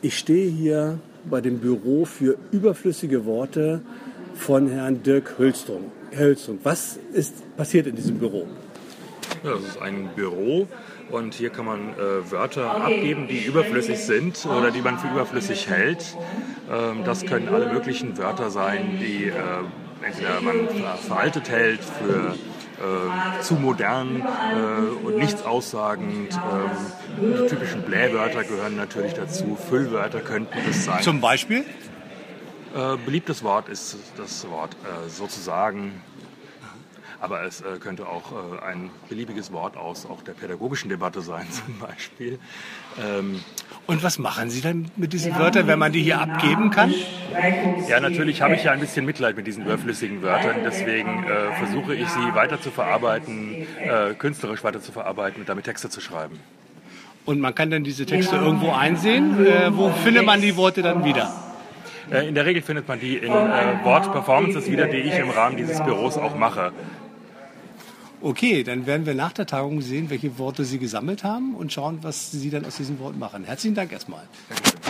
Ich stehe hier bei dem Büro für überflüssige Worte von Herrn Dirk Hölstrung. Herr Hölstrung, was ist passiert in diesem Büro? Ja, das ist ein Büro und hier kann man Wörter abgeben, die überflüssig sind oder die man für überflüssig hält. Das können alle möglichen Wörter sein, die entweder man veraltet hält, für zu modern und nichts aussagend. Die typischen Blähwörter gehören natürlich dazu. Füllwörter könnten es sein. Zum Beispiel? Beliebtes Wort ist das Wort sozusagen. Aber es könnte auch ein beliebiges Wort aus auch der pädagogischen Debatte sein, zum Beispiel. Und was machen Sie dann mit diesen Wörtern, wenn man die hier abgeben kann? Ja, natürlich habe ich ja ein bisschen Mitleid mit diesen überflüssigen Wörtern. Deswegen versuche ich, sie weiter zu verarbeiten, künstlerisch weiter zu verarbeiten und damit Texte zu schreiben. Und man kann dann diese Texte irgendwo einsehen. Wo findet man die Worte dann wieder? In der Regel findet man die in Wortperformances wieder, die ich im Rahmen dieses Büros auch mache. Okay, dann werden wir nach der Tagung sehen, welche Worte Sie gesammelt haben und schauen, was Sie dann aus diesen Worten machen. Herzlichen Dank erstmal. Danke.